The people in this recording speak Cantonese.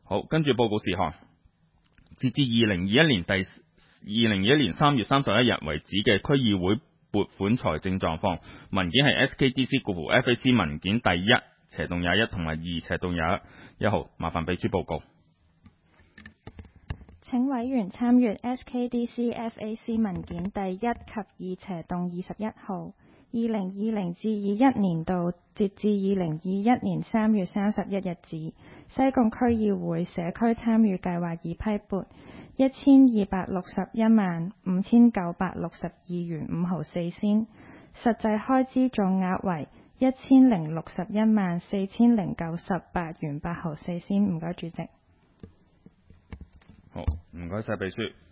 好，跟住報告事項，截至2021年3月31日為止嘅區議會撥款財政狀況，文件係 SKDC-FAC 文件第1/21同埋2/21號，麻煩秘書報告。 請委員參閱 SKDC-FAC 文件第1及2/21號。2020至21年度截至2021年3月31日止，西貢區議會社區參與計劃已批撥12615962元5毫4仙，實際開支總額為10614098元8毫4仙。唔該主席。 好，唔該晒秘書。